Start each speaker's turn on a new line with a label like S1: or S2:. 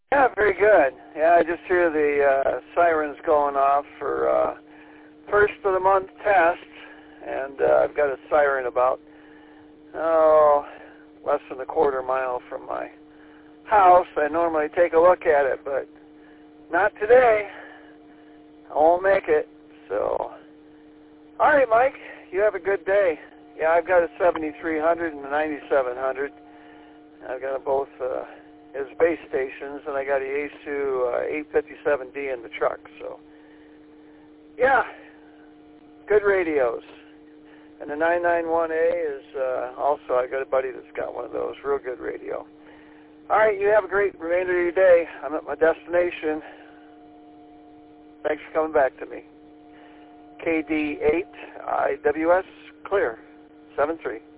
S1: Yeah, very good. Yeah, I just hear the sirens going off for first of the month test, and I've got a siren about, less than a quarter mile from my house. I normally take a look at it, but not today. I won't make it. So, all right, Mike, you have a good day. Yeah, I've got a 7300 and a 9700. I've got them both as base stations, and I got a Yaesu 857D in the truck. So, yeah, good radios. And the 991A is also, I got a buddy that's got one of those. Real good radio. All right, you have a great remainder of your day. I'm at my destination. Thanks for coming back to me. KD8 IWS clear 73.